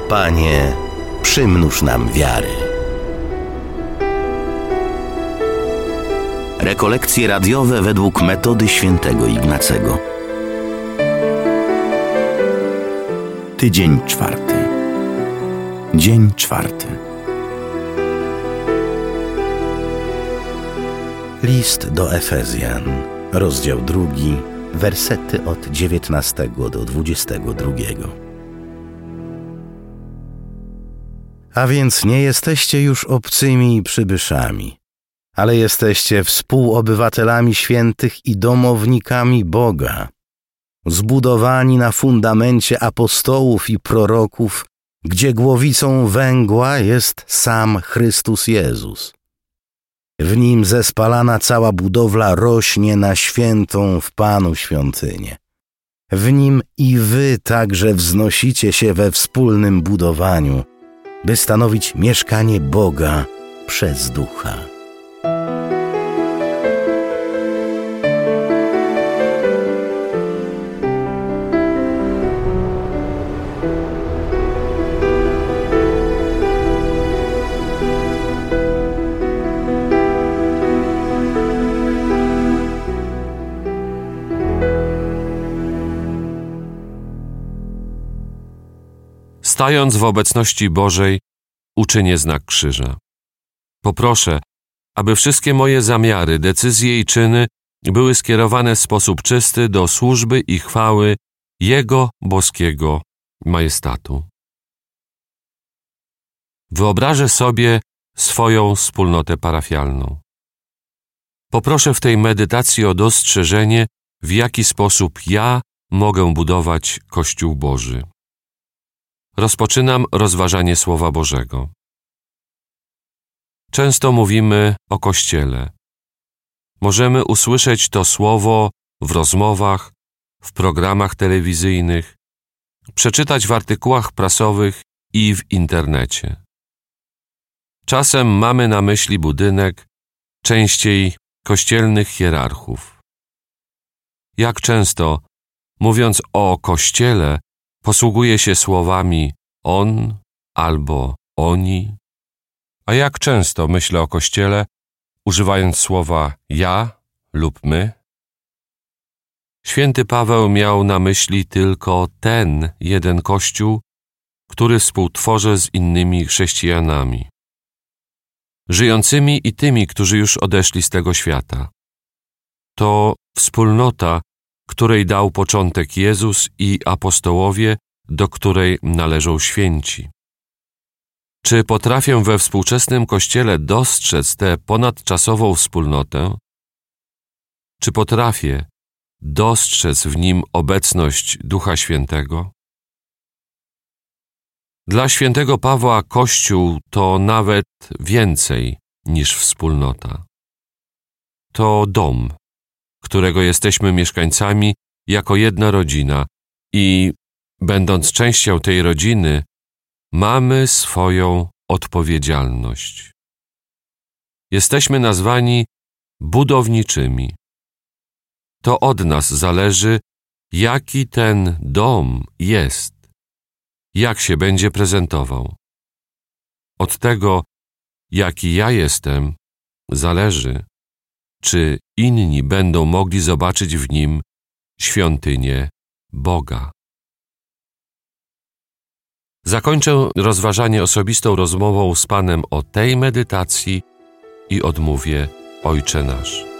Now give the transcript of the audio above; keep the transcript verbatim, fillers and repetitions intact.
Panie, przymnóż nam wiary. Rekolekcje radiowe według metody świętego Ignacego. Tydzień czwarty. Dzień czwarty. List do Efezjan, rozdział drugi, wersety od dziewiętnastego do dwudziestego drugiego. A więc nie jesteście już obcymi i przybyszami, ale jesteście współobywatelami świętych i domownikami Boga, zbudowani na fundamencie apostołów i proroków, gdzie głowicą węgła jest sam Chrystus Jezus. W Nim zespalana cała budowla rośnie na świętą w Panu świątynię. W Nim i wy także wznosicie się we wspólnym budowaniu, by stanowić mieszkanie Boga przez Ducha. Stając w obecności Bożej, uczynię znak krzyża. Poproszę, aby wszystkie moje zamiary, decyzje i czyny były skierowane w sposób czysty do służby i chwały Jego boskiego majestatu. Wyobrażę sobie swoją wspólnotę parafialną. Poproszę w tej medytacji o dostrzeżenie, w jaki sposób ja mogę budować Kościół Boży. Rozpoczynam rozważanie Słowa Bożego. Często mówimy o Kościele. Możemy usłyszeć to słowo w rozmowach, w programach telewizyjnych, przeczytać w artykułach prasowych i w internecie. Czasem mamy na myśli budynek, częściej kościelnych hierarchów. Jak często, mówiąc o Kościele, posługuje się słowami on albo oni? A jak często myślę o Kościele, używając słowa ja lub my? Święty Paweł miał na myśli tylko ten jeden Kościół, który współtworzy z innymi chrześcijanami, żyjącymi i tymi, którzy już odeszli z tego świata. To wspólnota, której dał początek Jezus i apostołowie, do której należą święci. Czy potrafię we współczesnym Kościele dostrzec tę ponadczasową wspólnotę? Czy potrafię dostrzec w nim obecność Ducha Świętego? Dla świętego Pawła Kościół to nawet więcej niż wspólnota. To dom, którego jesteśmy mieszkańcami jako jedna rodzina i, będąc częścią tej rodziny, mamy swoją odpowiedzialność. Jesteśmy nazwani budowniczymi. To od nas zależy, jaki ten dom jest, jak się będzie prezentował. Od tego, jaki ja jestem, zależy, czy inni będą mogli zobaczyć w nim świątynię Boga. Zakończę rozważanie osobistą rozmową z Panem o tej medytacji i odmówię Ojcze nasz.